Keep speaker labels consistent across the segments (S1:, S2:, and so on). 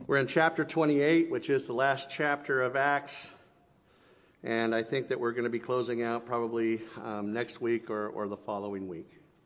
S1: We're in chapter 28, which is the last chapter of Acts, and I think that we're going to be closing out probably next week or the following week.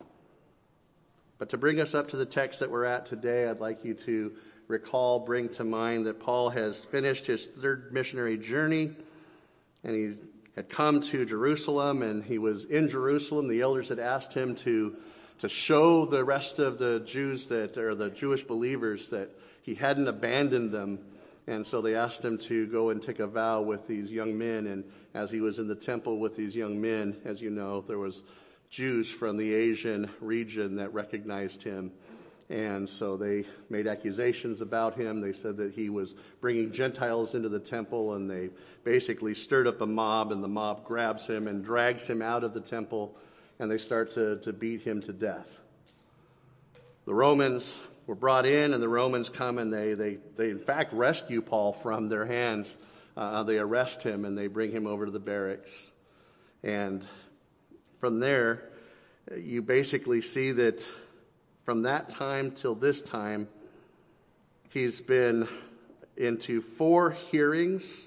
S1: But to bring us up to the text that we're at today, I'd like you to bring to mind that Paul has finished his third missionary journey, and he had come to Jerusalem, and he was in Jerusalem. The elders had asked him to show the rest of the Jews the Jewish believers that he hadn't abandoned them. And so they asked him to go and take a vow with these young men. And as he was in the temple with these young men, as you know, there was Jews from the Asian region that recognized him. And so they made accusations about him. They said that he was bringing Gentiles into the temple, and they basically stirred up a mob, and the mob grabs him and drags him out of the temple, and they start to beat him to death. The Romans were brought in, and the Romans come, and they in fact rescue Paul from their hands. They arrest him, and they bring him over to the barracks. And from there, you basically see that from that time till this time, he's been into 4 hearings,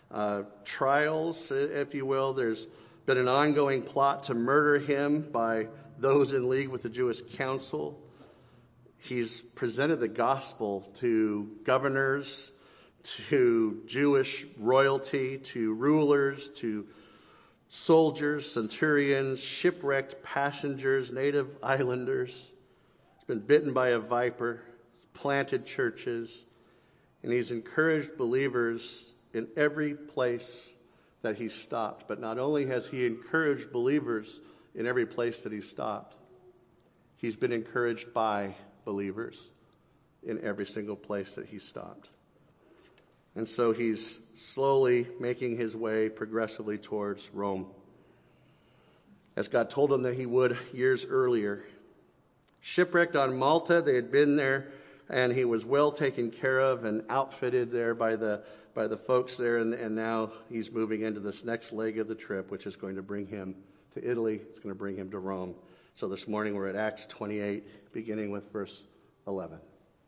S1: trials, if you will. There's been an ongoing plot to murder him by those in league with the Jewish council. He's presented the gospel to governors, to Jewish royalty, to rulers, to soldiers, centurions, shipwrecked passengers, native islanders. He's been bitten by a viper, planted churches, and he's encouraged believers in every place that he's stopped. But not only has he encouraged believers in every place that he's stopped, he's been encouraged by believers in every single place that he stopped. And so he's slowly making his way progressively towards Rome, as God told him that he would years earlier. Shipwrecked on Malta, they had been there, and he was well taken care of and outfitted there by the folks there, and now he's moving into this next leg of the trip, which is going to bring him to Italy. It's going to bring him to Rome. So this morning we're at Acts 28, beginning with verse 11.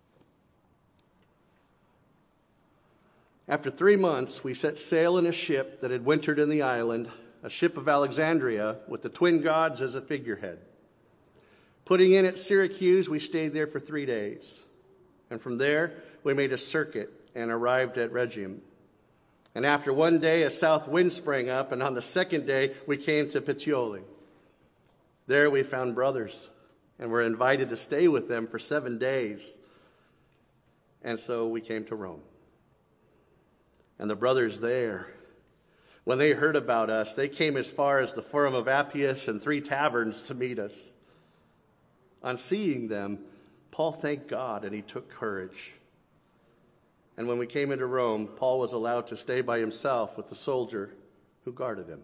S1: After 3 months, we set sail in a ship that had wintered in the island, a ship of Alexandria with the twin gods as a figurehead. Putting in at Syracuse, we stayed there for 3 days. And from there, we made a circuit and arrived at Rhegium. And after 1 day, a south wind sprang up, and on the second day, we came to Puteoli. There we found brothers, and were invited to stay with them for 7 days. And so we came to Rome. And the brothers there, when they heard about us, they came as far as the Forum of Appius and 3 taverns to meet us. On seeing them, Paul thanked God, and he took courage. And when we came into Rome, Paul was allowed to stay by himself with the soldier who guarded him.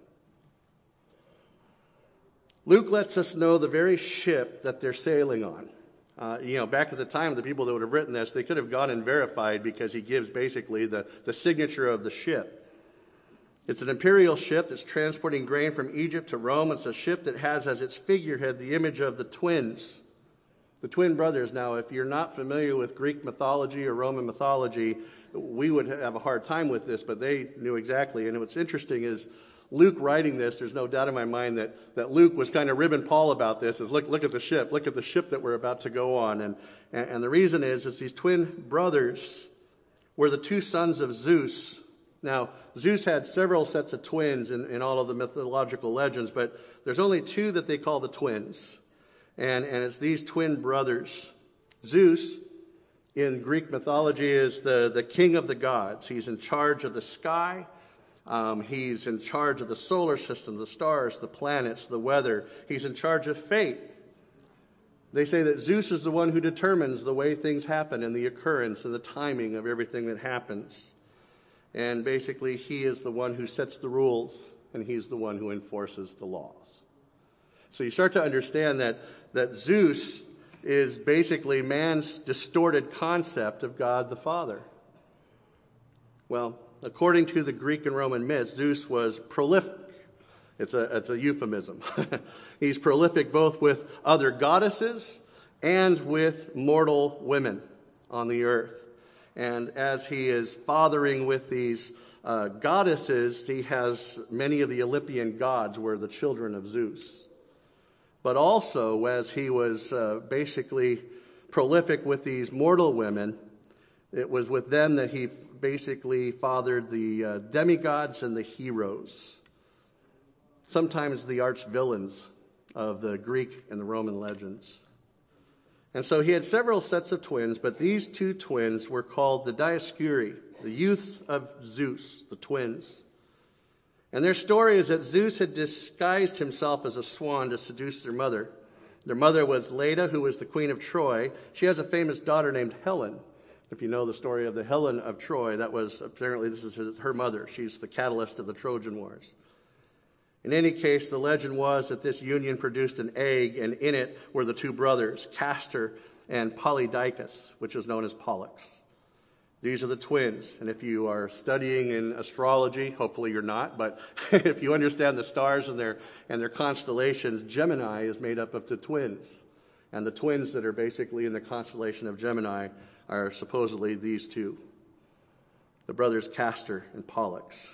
S1: Luke lets us know the very ship that they're sailing on. Back at the time, the people that would have written this, they could have gone and verified, because he gives basically the signature of the ship. It's an imperial ship that's transporting grain from Egypt to Rome. It's a ship that has as its figurehead the image of the twins, the twin brothers. Now, if you're not familiar with Greek mythology or Roman mythology, we would have a hard time with this, but they knew exactly. And what's interesting is Luke writing this, there's no doubt in my mind that Luke was kind of ribbing Paul about this, is look at the ship that we're about to go on. And the reason is these twin brothers were the 2 sons of Zeus. Now, Zeus had several sets of twins in all of the mythological legends, but there's only 2 that they call the twins. And it's these twin brothers. Zeus, in Greek mythology, is the king of the gods. He's in charge of the sky. He's in charge of the solar system, the stars, the planets, the weather. He's in charge of fate. They say that Zeus is the one who determines the way things happen and the occurrence and the timing of everything that happens. And basically, he is the one who sets the rules, and he's the one who enforces the laws. So you start to understand that Zeus is basically man's distorted concept of God the Father. Well, according to the Greek and Roman myths, Zeus was prolific. It's a euphemism. He's prolific both with other goddesses and with mortal women on the earth. And as he is fathering with these goddesses, he has many of the Olympian gods were the children of Zeus. But also, as he was basically prolific with these mortal women, it was with them that he basically fathered the demigods and the heroes, sometimes the arch villains of the Greek and the Roman legends. And so he had several sets of twins, but these two twins were called the Dioscuri, the youths of Zeus, the twins. And their story is that Zeus had disguised himself as a swan to seduce their mother. Their mother was Leda, who was the queen of Troy. She has a famous daughter named Helen. If you know the story of the Helen of Troy, this is her mother. She's the catalyst of the Trojan Wars. In any case, the legend was that this union produced an egg, and in it were the two brothers, Castor and Polydicus, which is known as Pollux. These are the twins, and if you are studying in astrology, hopefully you're not, but if you understand the stars and their constellations, Gemini is made up of the twins. And the twins that are basically in the constellation of Gemini are supposedly these two, the brothers Castor and Pollux.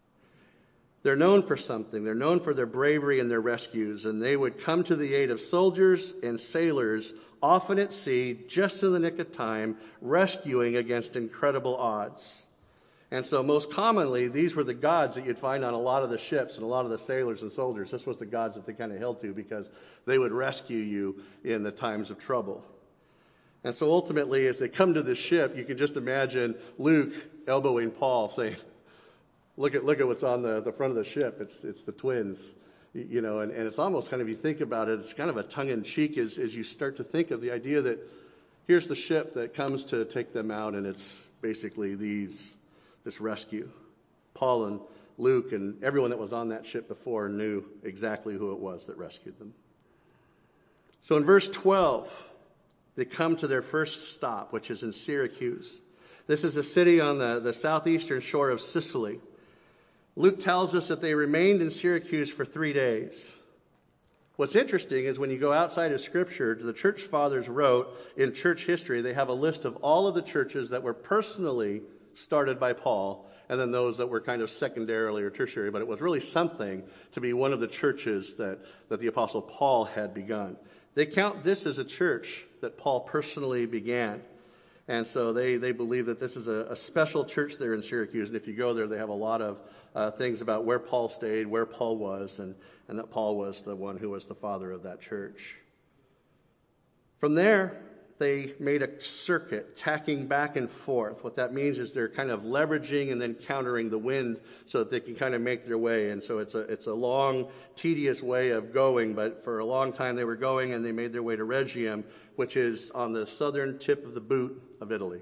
S1: They're known for something. They're known for their bravery and their rescues, and they would come to the aid of soldiers and sailors, often at sea, just in the nick of time, rescuing against incredible odds. And so most commonly, these were the gods that you'd find on a lot of the ships and a lot of the sailors and soldiers. This was the gods that they kind of held to because they would rescue you in the times of trouble. And so ultimately, as they come to the ship, you can just imagine Luke elbowing Paul, saying, Look at what's on the front of the ship. It's the twins, and it's almost kind of, you think about it, it's kind of a tongue-in-cheek as you start to think of the idea that here's the ship that comes to take them out, and it's basically this rescue. Paul and Luke and everyone that was on that ship before knew exactly who it was that rescued them. So in verse 12, they come to their first stop, which is in Syracuse. This is a city on the southeastern shore of Sicily. Luke tells us that they remained in Syracuse for 3 days. What's interesting is when you go outside of Scripture, the church fathers wrote in church history, they have a list of all of the churches that were personally started by Paul, and then those that were kind of secondarily or tertiary, but it was really something to be one of the churches that the Apostle Paul had begun. They count this as a church that Paul personally began. And so they believe that this is a special church there in Syracuse. And if you go there, they have a lot of things about where Paul stayed, where Paul was, and that Paul was the one who was the father of that church. From there, they made a circuit, tacking back and forth. What that means is they're kind of leveraging and then countering the wind so that they can kind of make their way. And so it's a long, tedious way of going, but for a long time they were going, and they made their way to Rhegium, which is on the southern tip of the boot of Italy.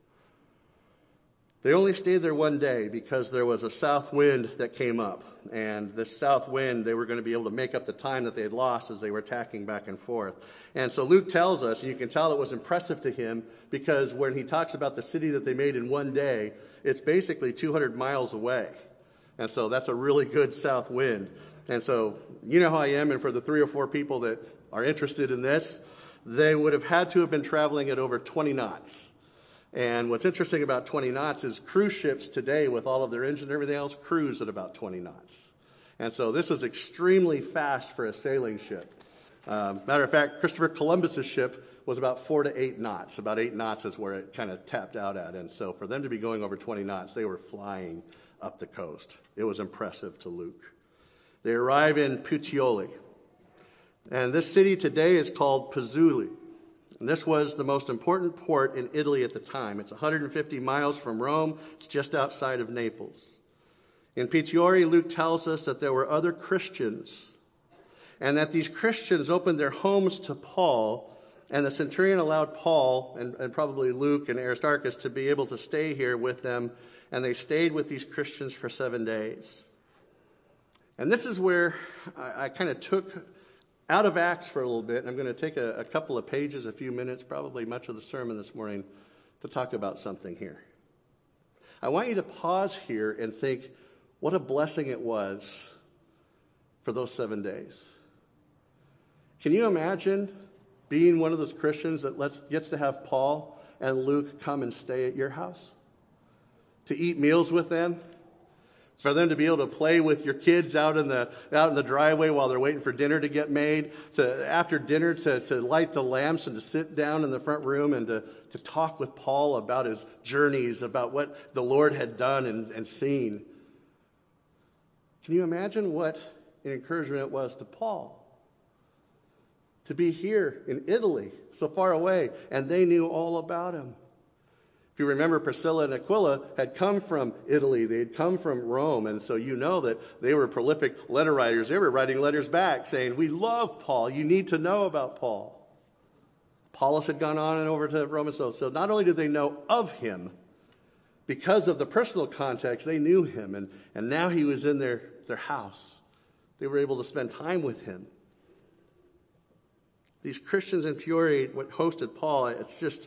S1: They only stayed there 1 day because there was a south wind that came up. And this south wind, they were going to be able to make up the time that they had lost as they were tacking back and forth. And so Luke tells us, and you can tell it was impressive to him, because when he talks about the city that they made in 1 day, it's basically 200 miles away. And so that's a really good south wind. And so you know how I am, and for the 3 or 4 people that are interested in this, they would have had to have been traveling at over 20 knots. And what's interesting about 20 knots is cruise ships today, with all of their engine and everything else, cruise at about 20 knots. And so this was extremely fast for a sailing ship. Matter of fact, Christopher Columbus's ship was about 4 to 8 knots. About 8 knots is where it kind of tapped out at. And so for them to be going over 20 knots, they were flying up the coast. It was impressive to Luke. They arrive in Puteoli. And this city today is called Puzzoli. And this was the most important port in Italy at the time. It's 150 miles from Rome. It's just outside of Naples. In Puteoli, Luke tells us that there were other Christians, and that these Christians opened their homes to Paul, and the centurion allowed Paul, and probably Luke and Aristarchus, to be able to stay here with them, and they stayed with these Christians for 7 days. And this is where I kind of took out of Acts for a little bit, and I'm going to take a couple of pages, a few minutes, probably much of the sermon this morning, to talk about something here. I want you to pause here and think what a blessing it was for those 7 days. Can you imagine being one of those Christians that gets to have Paul and Luke come and stay at your house? To eat meals with them? For them to be able to play with your kids out in the driveway while they're waiting for dinner to get made, to after dinner to light the lamps and to sit down in the front room and to talk with Paul about his journeys, about what the Lord had done and seen. Can you imagine what an encouragement it was to Paul to be here in Italy, so far away, and they knew all about him? If you remember, Priscilla and Aquila had come from Italy. They had come from Rome. And so you know that they were prolific letter writers. They were writing letters back saying, we love Paul. You need to know about Paul. Apollos had gone on and over to Rome. So not only did they know of him, because of the personal context, they knew him. And now he was in their house. They were able to spend time with him. These Christians in Fiore, what hosted Paul, it's just...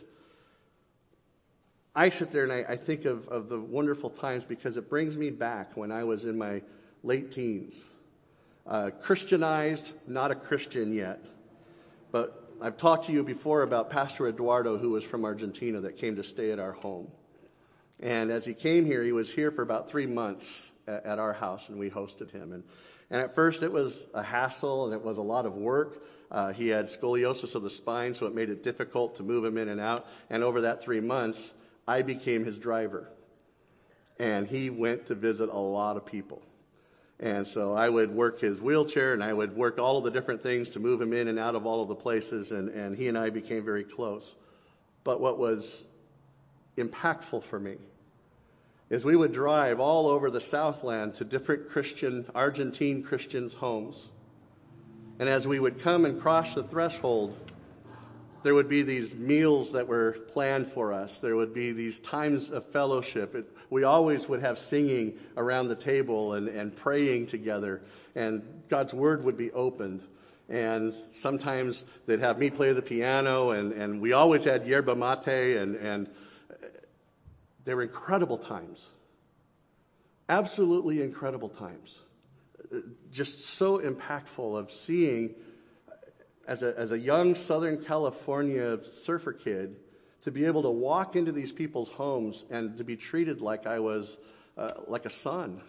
S1: I sit there and I think of the wonderful times because it brings me back when I was in my late teens. Christianized, not a Christian yet. But I've talked to you before about Pastor Eduardo, who was from Argentina, that came to stay at our home. And as he came here, he was here for about 3 months at our house, and we hosted him. And at first it was a hassle and it was a lot of work. He had scoliosis of the spine, so it made it difficult to move him in and out. And over that 3 months, I became his driver, and he went to visit a lot of people. And so I would work his wheelchair, and I would work all of the different things to move him in and out of all of the places, and he and I became very close. But what was impactful for me is we would drive all over the Southland to different Argentine Christians' homes. And as we would come and cross the threshold, there would be these meals that were planned for us. There would be these times of fellowship. We always would have singing around the table and praying together. And God's Word would be opened. And sometimes they'd have me play the piano. And we always had yerba mate. And they were incredible times. Absolutely incredible times. Just so impactful of seeing... As a young Southern California surfer kid, to be able to walk into these people's homes and to be treated like I was like a son.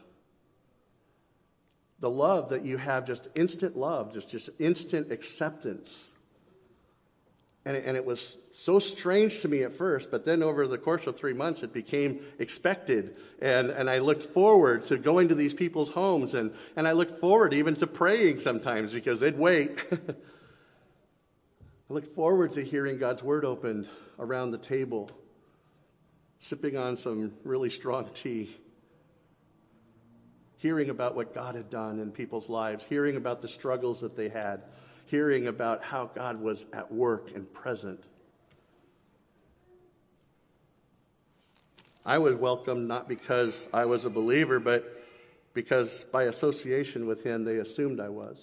S1: The love that you have, just instant love, just instant acceptance. And it was so strange to me at first, but then over the course of 3 months, it became expected. And I looked forward to going to these people's homes, and I looked forward even to praying sometimes because they'd wait. I look forward to hearing God's Word opened around the table, sipping on some really strong tea, hearing about what God had done in people's lives, hearing about the struggles that they had, hearing about how God was at work and present. I was welcomed not because I was a believer, but because by association with him, they assumed I was.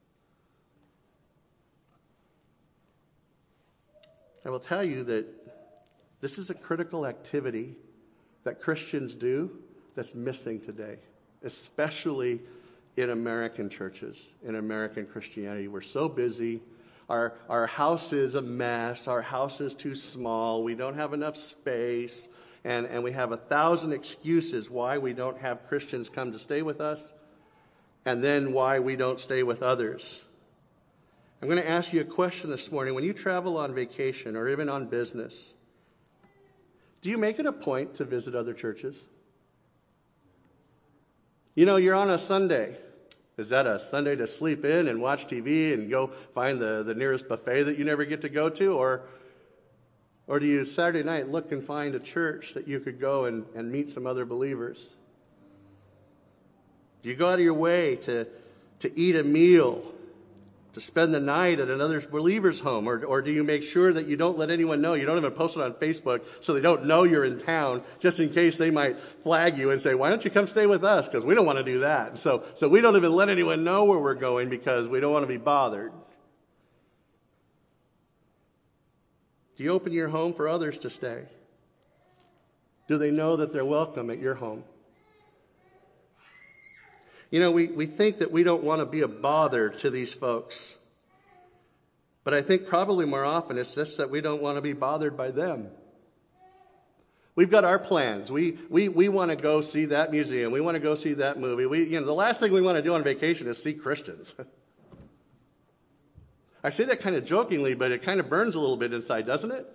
S1: I will tell you that this is a critical activity that Christians do that's missing today, especially in American churches, in American Christianity. We're so busy. Our house is a mess. Our house is too small. We don't have enough space. And we have 1,000 excuses why we don't have Christians come to stay with us, and then why we don't stay with others. I'm going to ask you a question this morning. When you travel on vacation or even on business, do you make it a point to visit other churches? You know, you're on a Sunday. Is that a Sunday to sleep in and watch TV and go find the nearest buffet that you never get to go to? Or do you Saturday night look and find a church that you could go and meet some other believers? Do you go out of your way to eat a meal, to spend the night at another believer's home? Or do you make sure that you don't let anyone know? You don't even post it on Facebook so they don't know you're in town, just in case they might flag you and say, why don't you come stay with us? Because we don't want to do that. So we don't even let anyone know where we're going because we don't want to be bothered. Do you open your home for others to stay? Do they know that they're welcome at your home? You know, we think that we don't want to be a bother to these folks. But I think probably more often it's just that we don't want to be bothered by them. We've got our plans. We want to go see that museum. We want to go see that movie. The last thing we want to do on vacation is see Christians. I say that kind of jokingly, but it kind of burns a little bit inside, doesn't it?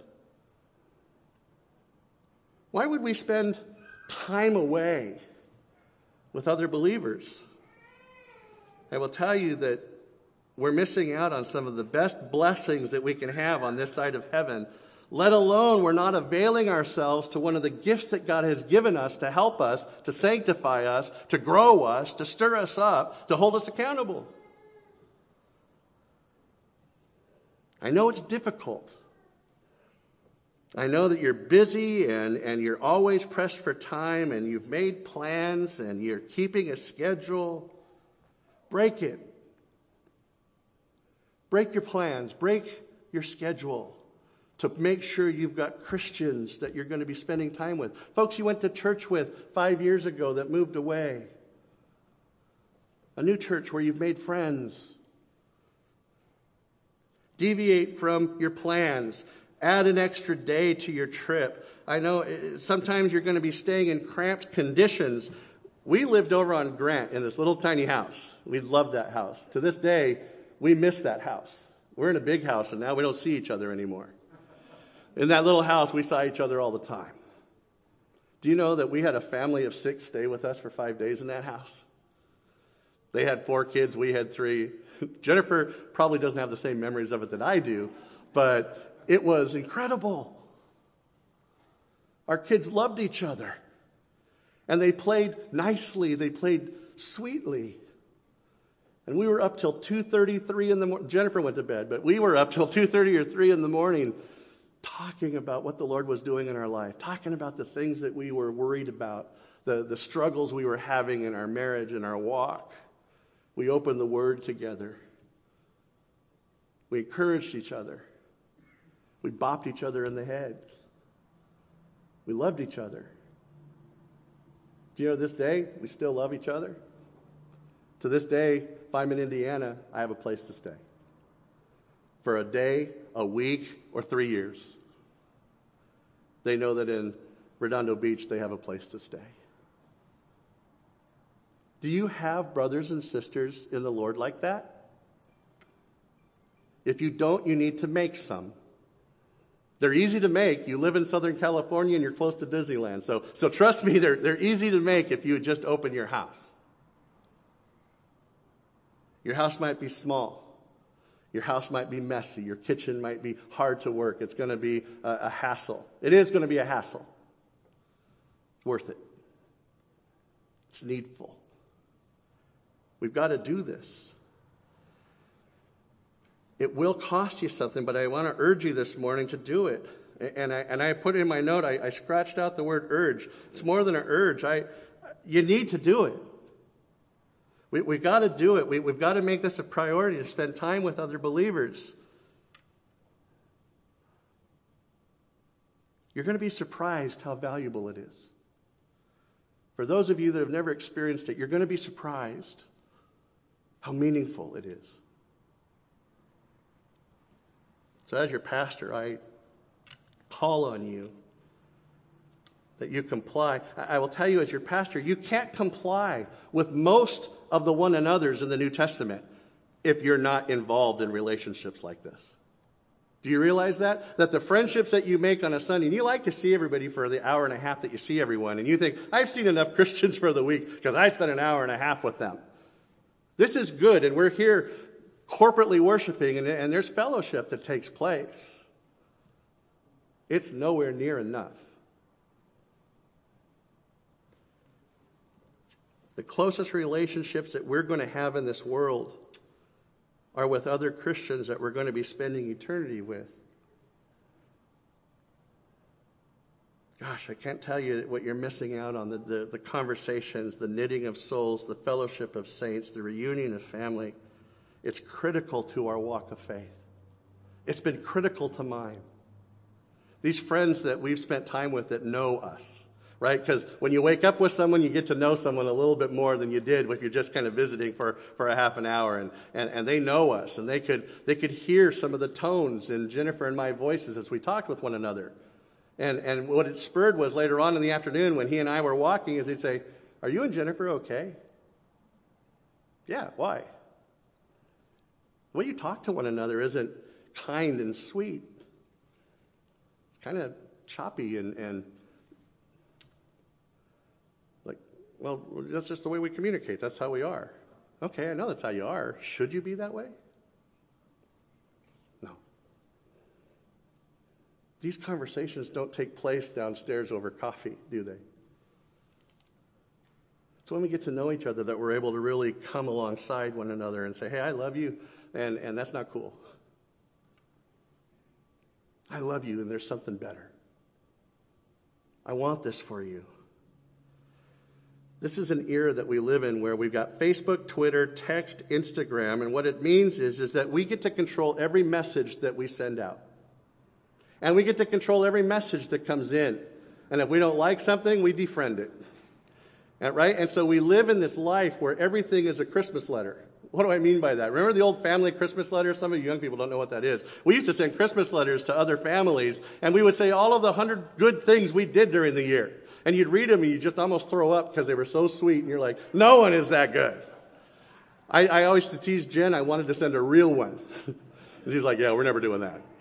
S1: Why would we spend time away with other believers? I will tell you that we're missing out on some of the best blessings that we can have on this side of heaven, let alone we're not availing ourselves to one of the gifts that God has given us to help us, to sanctify us, to grow us, to stir us up, to hold us accountable. I know it's difficult. I know that you're busy and you're always pressed for time and you've made plans and you're keeping a schedule. Break it. Break your plans. Break your schedule to make sure you've got Christians that you're going to be spending time with. Folks you went to church with 5 years ago that moved away. A new church where you've made friends. Deviate from your plans. Add an extra day to your trip. I know sometimes you're going to be staying in cramped conditions. We lived over on Grant in this little tiny house. We loved that house. To this day, we miss that house. We're in a big house, and now we don't see each other anymore. In that little house, we saw each other all the time. Do you know that we had a family of 6 stay with us for 5 days in that house? They had 4 kids, we had 3. Jennifer probably doesn't have the same memories of it that I do, but it was incredible. Our kids loved each other. And they played nicely. They played sweetly. And we were up till 2:30, 3 in the morning. Jennifer went to bed, but we were up till 2:30 or 3 in the morning talking about what the Lord was doing in our life, talking about the things that we were worried about, the struggles we were having in our marriage and our walk. We opened the Word together. We encouraged each other. We bopped each other in the head. We loved each other. Do you know this day, we still love each other? To this day, if I'm in Indiana, I have a place to stay. For a day, a week, or 3 years. They know that in Redondo Beach, they have a place to stay. Do you have brothers and sisters in the Lord like that? If you don't, you need to make some. They're easy to make. You live in Southern California and you're close to Disneyland. So trust me, they're easy to make if you just open your house. Your house might be small. Your house might be messy. Your kitchen might be hard to work. It's going to be a hassle. It is going to be a hassle. It's worth it. It's needful. We've got to do this. It will cost you something, but I want to urge you this morning to do it. And I put in my note, I scratched out the word urge. It's more than an urge. You need to do it. We've got to do it. We've got to make this a priority to spend time with other believers. You're going to be surprised how valuable it is. For those of you that have never experienced it, you're going to be surprised how meaningful it is. So as your pastor, I call on you that you comply. I will tell you as your pastor, you can't comply with most of the one another's in the New Testament if you're not involved in relationships like this. Do you realize that? That the friendships that you make on a Sunday, and you like to see everybody for the hour and a half that you see everyone, and you think, I've seen enough Christians for the week because I spent an hour and a half with them. This is good, and we're here corporately worshiping, and there's fellowship that takes place. It's nowhere near enough. The closest relationships that we're going to have in this world are with other Christians that we're going to be spending eternity with. Gosh, I can't tell you what you're missing out on, the conversations, the knitting of souls, the fellowship of saints, the reunion of family. It's critical to our walk of faith. It's been critical to mine. These friends that we've spent time with that know us, right? Because when you wake up with someone, you get to know someone a little bit more than you did if you're just kind of visiting for a half an hour. And they know us, and they could hear some of the tones in Jennifer and my voices as we talked with one another. And what it spurred was later on in the afternoon when he and I were walking is he'd say, "Are you and Jennifer okay?" "Yeah, why?" The way you talk to one another isn't kind and sweet. It's kind of choppy and like, well, that's just the way we communicate. That's how we are. Okay, I know that's how you are. Should you be that way? No. These conversations don't take place downstairs over coffee, do they? It's when we get to know each other that we're able to really come alongside one another and say, "Hey, I love you," and that's not cool. "I love you, and there's something better. I want this for you." This is an era that we live in where we've got Facebook, Twitter, text, Instagram, and what it means is that we get to control every message that we send out. And we get to control every message that comes in. And if we don't like something, we defriend it. Right? And so we live in this life where everything is a Christmas letter. What do I mean by that? Remember the old family Christmas letter? Some of you young people don't know what that is. We used to send Christmas letters to other families, and we would say all of the 100 good things we did during the year. And you'd read them, and you'd just almost throw up because they were so sweet, and you're like, no one is that good. I always used to tease Jen, I wanted to send a real one. And she's like, yeah, we're never doing that.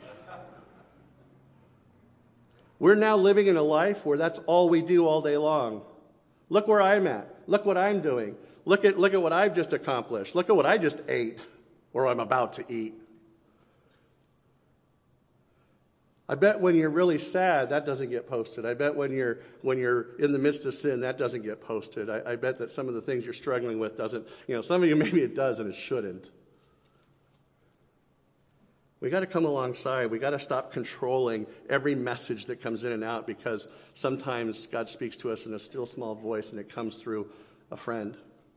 S1: We're now living in a life where that's all we do all day long. Look where I'm at. Look what I'm doing. Look at what I've just accomplished. Look at what I just ate, or I'm about to eat. I bet when you're really sad, that doesn't get posted. I bet when you're in the midst of sin, that doesn't get posted. I bet that some of the things you're struggling with doesn't. Some of you maybe it does and it shouldn't. We got to come alongside. We got to stop controlling every message that comes in and out, because sometimes God speaks to us in a still small voice and it comes through a friend.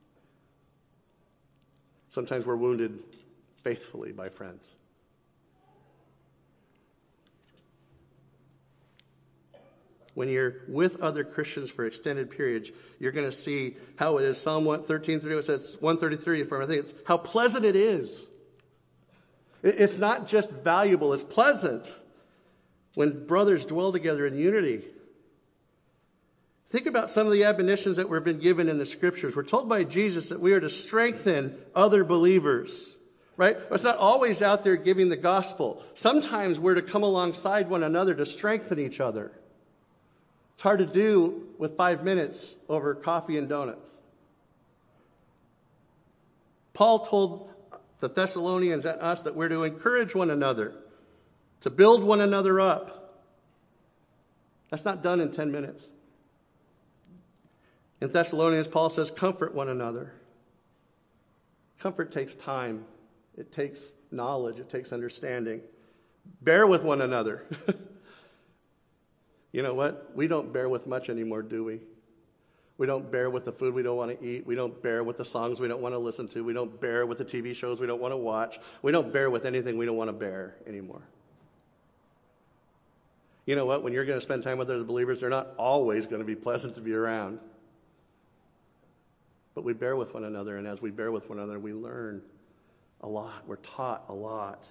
S1: Sometimes we're wounded faithfully by friends. When you're with other Christians for extended periods, you're going to see how it is. Psalm 113:3, it says 133, I think it's how pleasant it is. It's not just valuable, it's pleasant when brothers dwell together in unity. Think about some of the admonitions that we've been given in the scriptures. We're told by Jesus that we are to strengthen other believers, right? It's not always out there giving the gospel. Sometimes we're to come alongside one another to strengthen each other. It's hard to do with 5 minutes over coffee and donuts. Paul told the Thessalonians and us that we're to encourage one another, to build one another up. That's not done in 10 minutes. In Thessalonians, Paul says, comfort one another. Comfort takes time. It takes knowledge. It takes understanding. Bear with one another. You know what? We don't bear with much anymore, do we? We don't bear with the food we don't want to eat. We don't bear with the songs we don't want to listen to. We don't bear with the TV shows we don't want to watch. We don't bear with anything we don't want to bear anymore. You know what? When you're going to spend time with other believers, they're not always going to be pleasant to be around. But we bear with one another, and as we bear with one another, we learn a lot. We're taught a lot.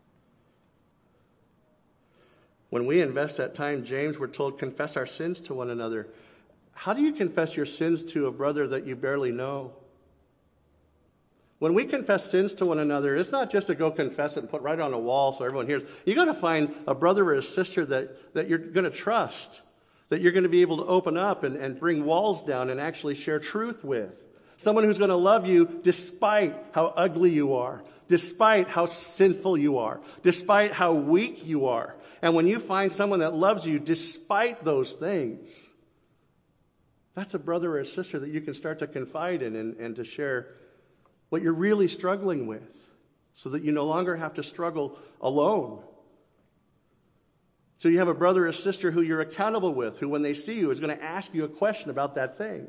S1: When we invest that time, James, we're told, confess our sins to one another. How do you confess your sins to a brother that you barely know? When we confess sins to one another, it's not just to go confess it and put right on a wall so everyone hears. You got to find a brother or a sister that you're going to trust, that you're going to be able to open up and bring walls down and actually share truth with. Someone who's going to love you despite how ugly you are, despite how sinful you are, despite how weak you are. And when you find someone that loves you despite those things, that's a brother or a sister that you can start to confide in and to share what you're really struggling with, so that you no longer have to struggle alone. So you have a brother or sister who you're accountable with, who when they see you is going to ask you a question about that thing.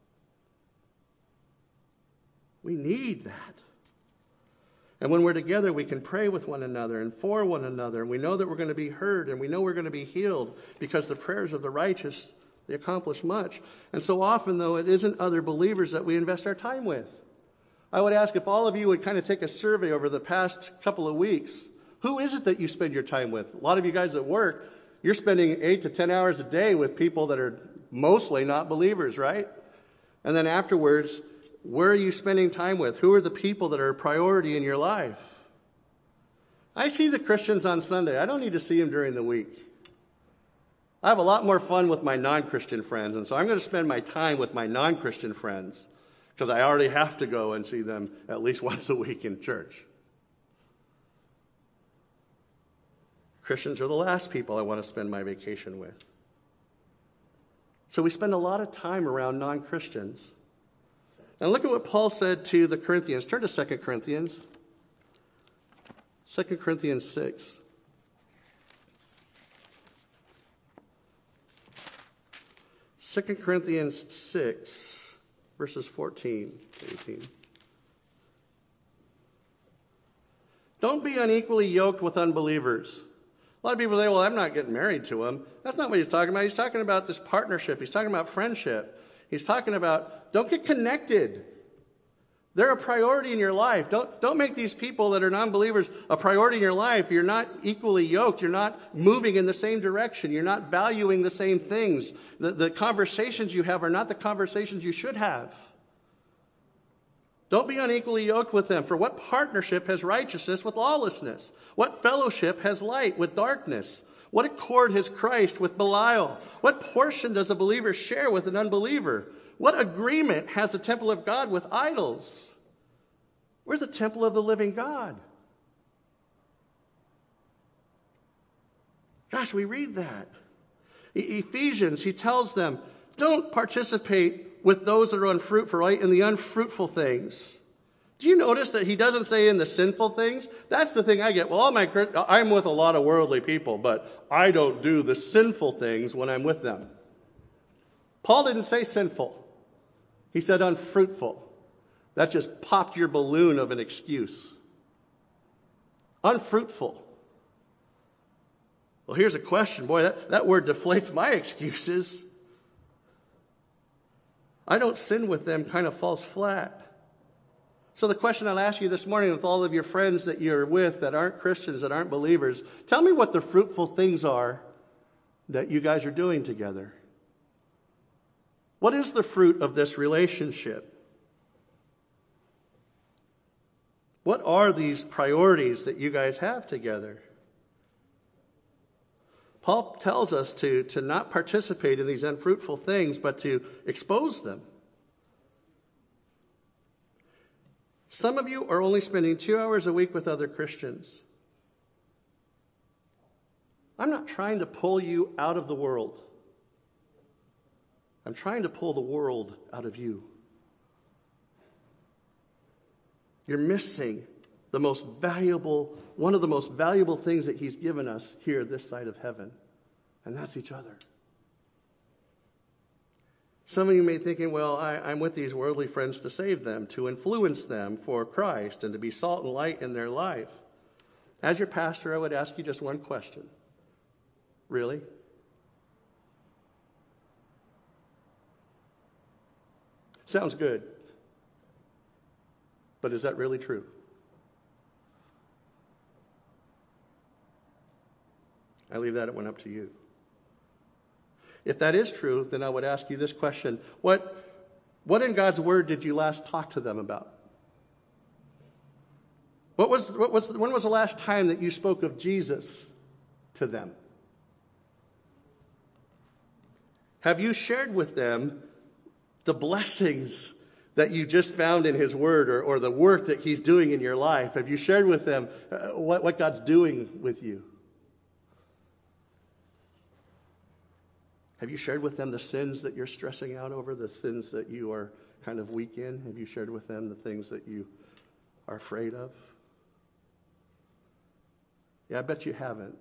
S1: We need that. And when we're together, we can pray with one another and for one another. And we know that we're going to be heard, and we know we're going to be healed, because the prayers of the righteous, they accomplish much. And so often, though, it isn't other believers that we invest our time with. I would ask if all of you would kind of take a survey over the past couple of weeks. Who is it that you spend your time with? A lot of you guys at work, You're spending 8 to 10 hours a day with people that are mostly not believers, right? And then afterwards, where are you spending time with? Who are the people that are a priority in your life? I see the Christians on Sunday. I don't need to see them during the week. I have a lot more fun with my non-Christian friends, and so I'm going to spend my time with my non-Christian friends because I already have to go and see them at least once a week in church. Christians are the last people I want to spend my vacation with. So we spend a lot of time around non-Christians. And look at what Paul said to the Corinthians. Turn to 2 Corinthians. 2 Corinthians 6. Second Corinthians 6, verses 14 to 18. Don't be unequally yoked with unbelievers. A lot of people say, well, I'm not getting married to them. That's not what he's talking about. He's talking about this partnership. He's talking about friendship. He's talking about don't get connected. They're a priority in your life. Don't make these people that are non-believers a priority in your life. You're not equally yoked. You're not moving in the same direction. You're not valuing the same things. The conversations you have are not the conversations you should have. Don't be unequally yoked with them. For what partnership has righteousness with lawlessness? What fellowship has light with darkness? What accord has Christ with Belial? What portion does a believer share with an unbeliever? What agreement has the temple of God with idols? We're the temple of the living God. Gosh, we read that. Ephesians, he tells them, don't participate with those that are unfruitful, right? In the unfruitful things. Do you notice that he doesn't say in the sinful things? That's the thing I get. Well, I'm with a lot of worldly people, but I don't do the sinful things when I'm with them. Paul didn't say sinful. He said unfruitful. That just popped your balloon of an excuse. Unfruitful. Well, here's a question. Boy, that word deflates my excuses. I don't sin with them kind of falls flat. So the question I'll ask you this morning with all of your friends that you're with that aren't Christians, that aren't believers, tell me what the fruitful things are that you guys are doing together. What is the fruit of this relationship? What are these priorities that you guys have together? Paul tells us to not participate in these unfruitful things, but to expose them. Some of you are only spending 2 hours a week with other Christians. I'm not trying to pull you out of the world. I'm trying to pull the world out of you. You're missing one of the most valuable things that he's given us here this side of heaven, and that's each other. Some of you may be thinking, well, I'm with these worldly friends to save them, to influence them for Christ, and to be salt and light in their life. As your pastor, I would ask you just one question. Really? Sounds good. But is that really true? I leave that one up to you. If that is true, then I would ask you this question. What in God's Word did you last talk to them about? When was the last time that you spoke of Jesus to them? Have you shared with them the blessings that you just found in His Word or the work that He's doing in your life? Have you shared with them what God's doing with you? Have you shared with them the sins that you're stressing out over, the sins that you are kind of weak in? Have you shared with them the things that you are afraid of? Yeah, I bet you haven't.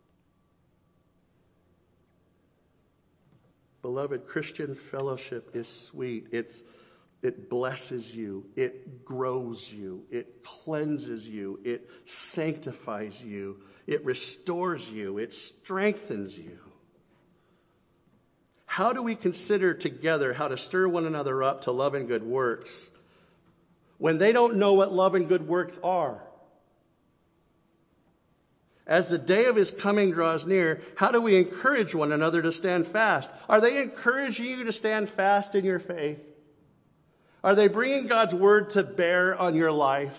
S1: Beloved, Christian fellowship is sweet. It blesses you. It grows you. It cleanses you. It sanctifies you. It restores you. It strengthens you. How do we consider together how to stir one another up to love and good works when they don't know what love and good works are? As the day of his coming draws near, how do we encourage one another to stand fast? Are they encouraging you to stand fast in your faith? Are they bringing God's word to bear on your life?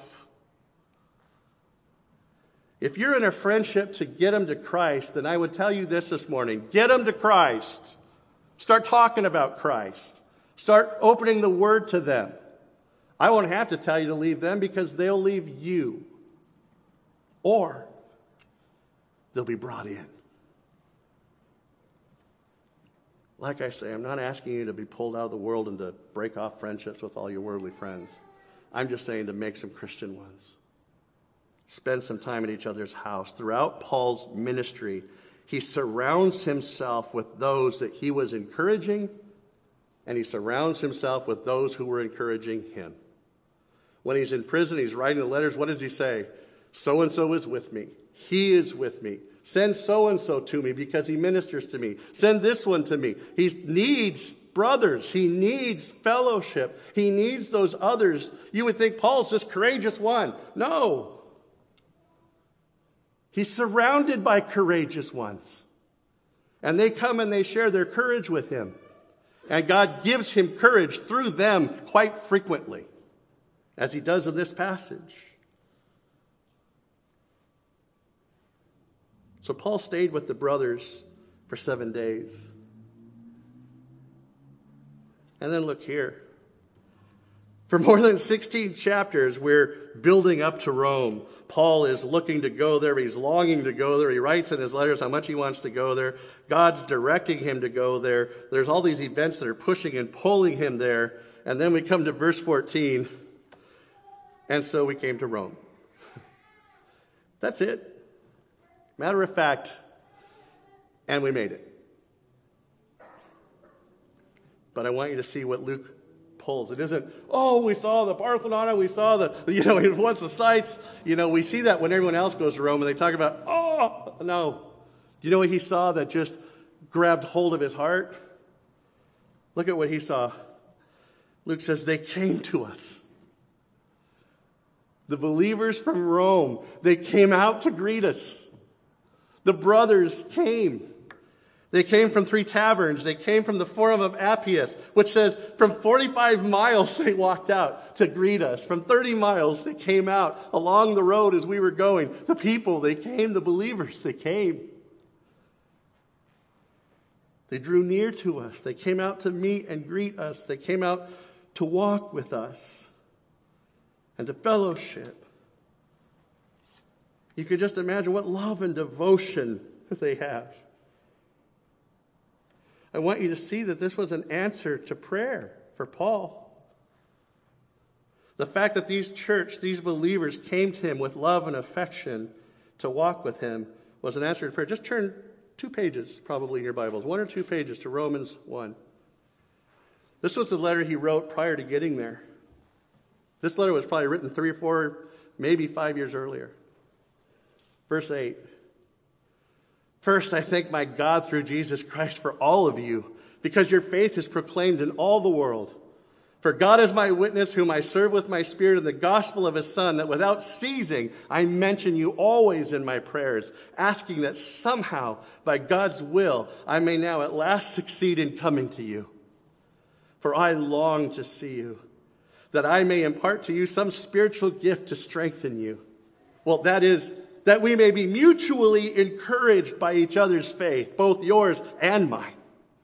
S1: If you're in a friendship to get them to Christ, then I would tell you this morning. Get them to Christ. Start talking about Christ. Start opening the word to them. I won't have to tell you to leave them because they'll leave you. Or they'll be brought in. Like I say, I'm not asking you to be pulled out of the world and to break off friendships with all your worldly friends. I'm just saying to make some Christian ones. Spend some time at each other's house. Throughout Paul's ministry, he surrounds himself with those that he was encouraging, and he surrounds himself with those who were encouraging him. When he's in prison, he's writing the letters. What does he say? So-and-so is with me. He is with me. Send so-and-so to me because he ministers to me. Send this one to me. He needs brothers. He needs fellowship. He needs those others. You would think Paul's this courageous one. No. He's surrounded by courageous ones. And they come and they share their courage with him. And God gives him courage through them quite frequently, as he does in this passage. So Paul stayed with the brothers for 7 days. And then look here. For more than 16 chapters, we're building up to Rome. Paul is looking to go there. He's longing to go there. He writes in his letters how much he wants to go there. God's directing him to go there. There's all these events that are pushing and pulling him there. And then we come to verse 14. And so we came to Rome. That's it. Matter of fact, and we made it. But I want you to see what Luke pulls. It isn't, we saw the Parthenon, and we saw what's the sights. We see that when everyone else goes to Rome and they talk about, no. Do you know what he saw that just grabbed hold of his heart? Look at what he saw. Luke says, they came to us. The believers from Rome, they came out to greet us. The brothers came. They came from 3 taverns. They came from the Forum of Appius, which says from 45 miles they walked out to greet us. From 30 miles they came out along the road as we were going. The people, they came. The believers, they came. They drew near to us. They came out to meet and greet us. They came out to walk with us and to fellowship. You could just imagine what love and devotion they have. I want you to see that this was an answer to prayer for Paul. The fact that these believers came to him with love and affection to walk with him was an answer to prayer. Just turn 2 pages probably in your Bibles, 1 or 2 pages to Romans 1. This was the letter he wrote prior to getting there. This letter was probably written 3 or 4, maybe 5 years earlier. Verse 8. First, I thank my God through Jesus Christ for all of you, because your faith is proclaimed in all the world. For God is my witness, whom I serve with my spirit in the gospel of his Son, that without ceasing I mention you always in my prayers, asking that somehow, by God's will, I may now at last succeed in coming to you. For I long to see you, that I may impart to you some spiritual gift to strengthen you. Well, that is, that we may be mutually encouraged by each other's faith, both yours and mine.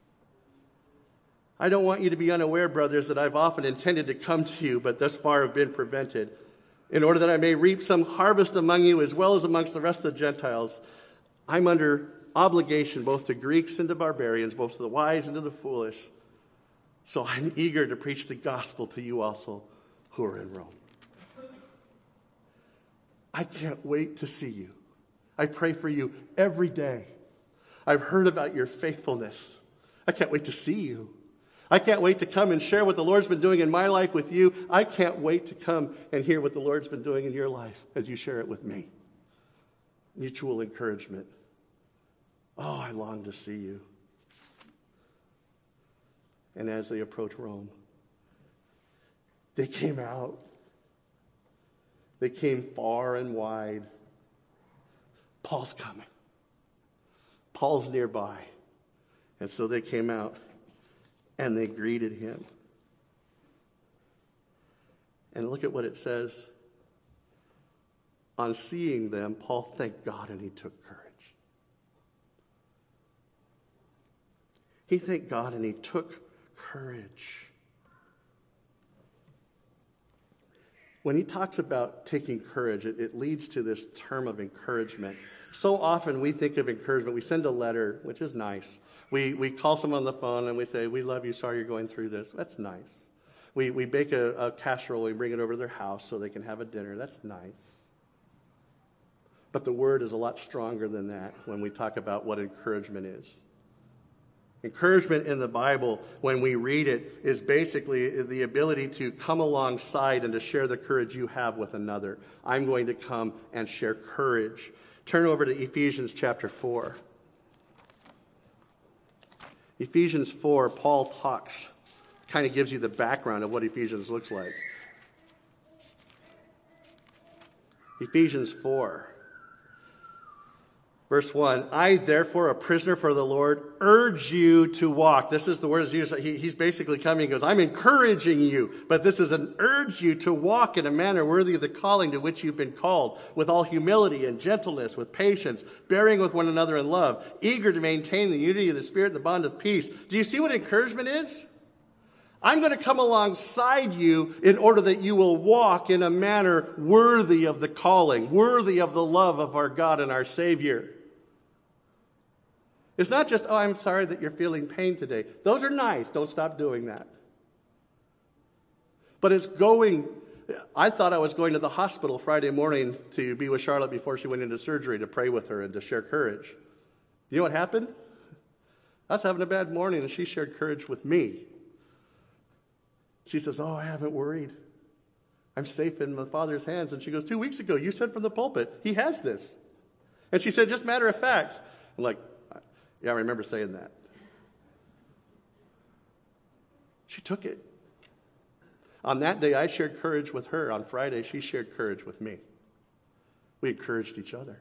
S1: I don't want you to be unaware, brothers, that I've often intended to come to you, but thus far have been prevented, in order that I may reap some harvest among you as well as amongst the rest of the Gentiles. I'm under obligation both to Greeks and to barbarians, both to the wise and to the foolish. So I'm eager to preach the gospel to you also who are in Rome. I can't wait to see you. I pray for you every day. I've heard about your faithfulness. I can't wait to see you. I can't wait to come and share what the Lord's been doing in my life with you. I can't wait to come and hear what the Lord's been doing in your life as you share it with me. Mutual encouragement. Oh, I long to see you. And as they approach Rome, they came out. They came far and wide. Paul's coming. Paul's nearby. And so they came out and they greeted him. And look at what it says. On seeing them, Paul thanked God and he took courage. He thanked God and he took courage. When he talks about taking courage, it leads to this term of encouragement. So often we think of encouragement. We send a letter, which is nice. We call someone on the phone and we say, we love you, sorry you're going through this. That's nice. We bake a casserole, we bring it over to their house so they can have a dinner. That's nice. But the word is a lot stronger than that when we talk about what encouragement is. Encouragement in the Bible, when we read it, is basically the ability to come alongside and to share the courage you have with another. I'm going to come and share courage. Turn over to Ephesians chapter 4. Ephesians 4, Paul talks, kind of gives you the background of what Ephesians looks like. Ephesians 4. Verse 1, I, therefore, a prisoner for the Lord, urge you to walk. This is the word that's used. He's basically coming and goes, I'm encouraging you, but this is an urge you to walk in a manner worthy of the calling to which you've been called, with all humility and gentleness, with patience, bearing with one another in love, eager to maintain the unity of the Spirit and the bond of peace. Do you see what encouragement is? I'm going to come alongside you in order that you will walk in a manner worthy of the calling, worthy of the love of our God and our Savior. It's not just, oh, I'm sorry that you're feeling pain today. Those are nice. Don't stop doing that. But it's going, I thought I was going to the hospital Friday morning to be with Charlotte before she went into surgery to pray with her and to share courage. You know what happened? I was having a bad morning and she shared courage with me. She says, oh, I haven't worried. I'm safe in the Father's hands. And she goes, 2 weeks ago, you said from the pulpit, he has this. And she said, just matter of fact. I'm like, yeah, I remember saying that. She took it. On that day, I shared courage with her. On Friday, she shared courage with me. We encouraged each other.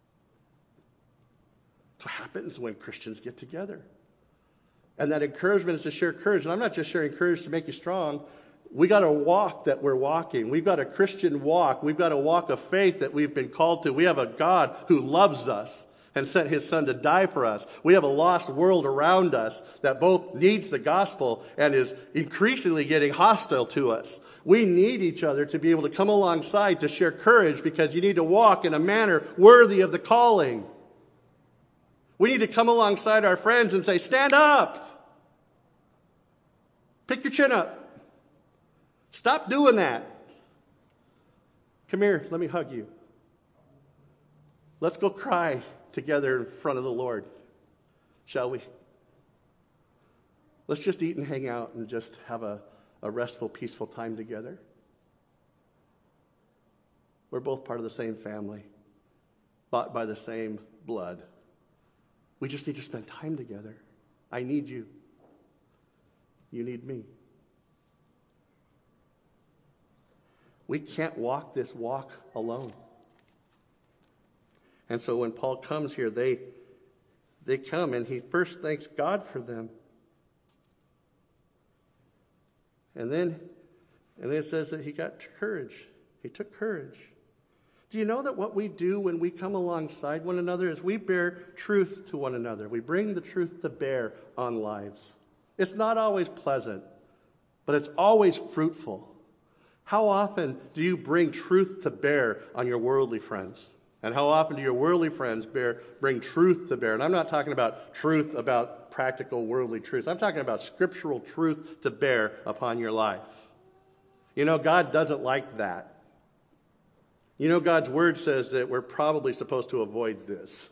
S1: That's what happens when Christians get together. And that encouragement is to share courage. And I'm not just sharing courage to make you strong. We got a walk that we're walking. We've got a Christian walk. We've got a walk of faith that we've been called to. We have a God who loves us and sent his son to die for us. We have a lost world around us that both needs the gospel and is increasingly getting hostile to us. We need each other to be able to come alongside to share courage because you need to walk in a manner worthy of the calling. We need to come alongside our friends and say, stand up. Pick your chin up. Stop doing that. Come here, let me hug you. Let's go cry together in front of the Lord, shall we? Let's just eat and hang out and just have a restful, peaceful time together. We're both part of the same family, bought by the same blood. We just need to spend time together. I need you. You need me. We can't walk this walk alone. And so when Paul comes here, they come and he first thanks God for them. And then it says that he got courage. He took courage. Do you know that what we do when we come alongside one another is we bear truth to one another. We bring the truth to bear on lives. It's not always pleasant, but it's always fruitful. How often do you bring truth to bear on your worldly friends? And how often do your worldly friends bring truth to bear? And I'm not talking about truth about practical worldly truth. I'm talking about scriptural truth to bear upon your life. You know, God doesn't like that. You know, God's word says that we're probably supposed to avoid this.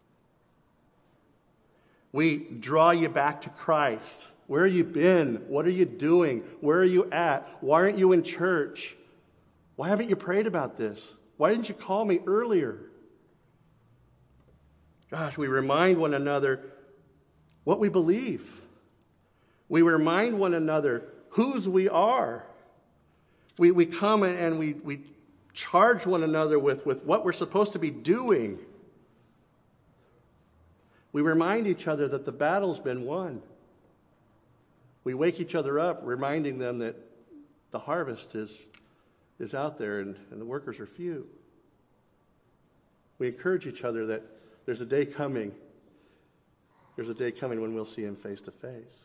S1: We draw you back to Christ. Where have you been? What are you doing? Where are you at? Why aren't you in church? Why haven't you prayed about this? Why didn't you call me earlier? Gosh, we remind one another what we believe. We remind one another whose we are. We come and we charge one another with what we're supposed to be doing. We remind each other that the battle's been won. We wake each other up, reminding them that the harvest is out there and the workers are few. We encourage each other that there's a day coming. There's a day coming when we'll see him face to face.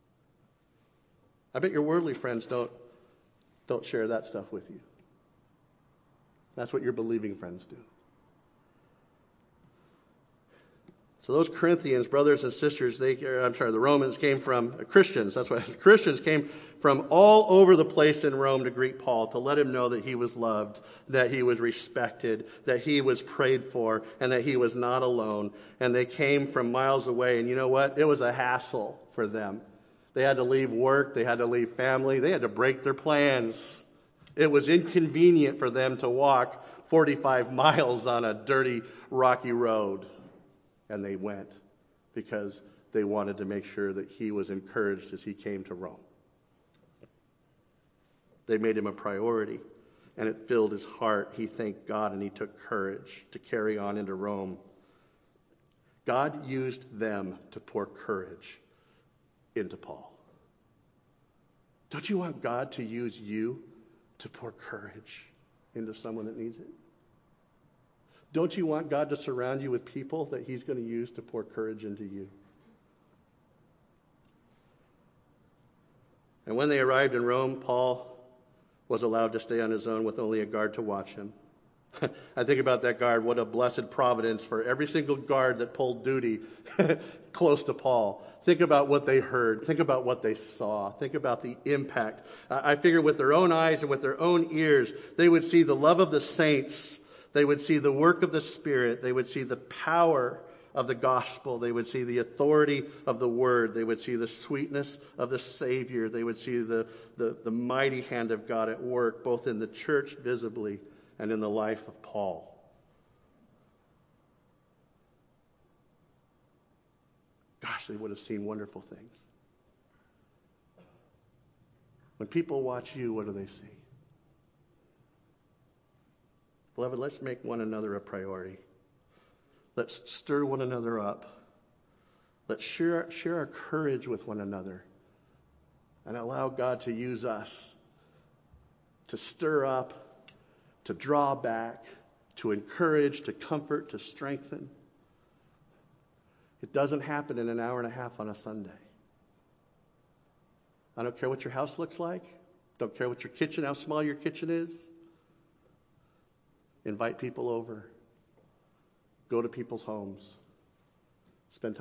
S1: I bet your worldly friends don't share that stuff with you. That's what your believing friends do. So those Corinthians, brothers and sisters, the Romans came from Christians. That's why Christians came from all over the place in Rome to greet Paul, to let him know that he was loved, that he was respected, that he was prayed for, and that he was not alone. And they came from miles away. And you know what? It was a hassle for them. They had to leave work. They had to leave family. They had to break their plans. It was inconvenient for them to walk 45 miles on a dirty, rocky road. And they went because they wanted to make sure that he was encouraged as he came to Rome. They made him a priority, and it filled his heart. He thanked God, and he took courage to carry on into Rome. God used them to pour courage into Paul. Don't you want God to use you to pour courage into someone that needs it? Don't you want God to surround you with people that he's going to use to pour courage into you? And when they arrived in Rome, Paul was allowed to stay on his own with only a guard to watch him. I think about that guard. What a blessed providence for every single guard that pulled duty close to Paul. Think about what they heard. Think about what they saw. Think about the impact. I figure with their own eyes and with their own ears, they would see the love of the saints. They would see the work of the Spirit. They would see the power of the gospel. They would see the authority of the word. They would see the sweetness of the Savior. They would see the mighty hand of God at work, both in the church visibly and in the life of Paul. Gosh, they would have seen wonderful things. When people watch you, what do they see? Beloved, let's make one another a priority. Let's stir one another up. Let's share our courage with one another and allow God to use us to stir up, to draw back, to encourage, to comfort, to strengthen. It doesn't happen in an hour and a half on a Sunday. I don't care what your house looks like. Don't care what your kitchen, how small your kitchen is. Invite people over. Go to people's homes. Spend time.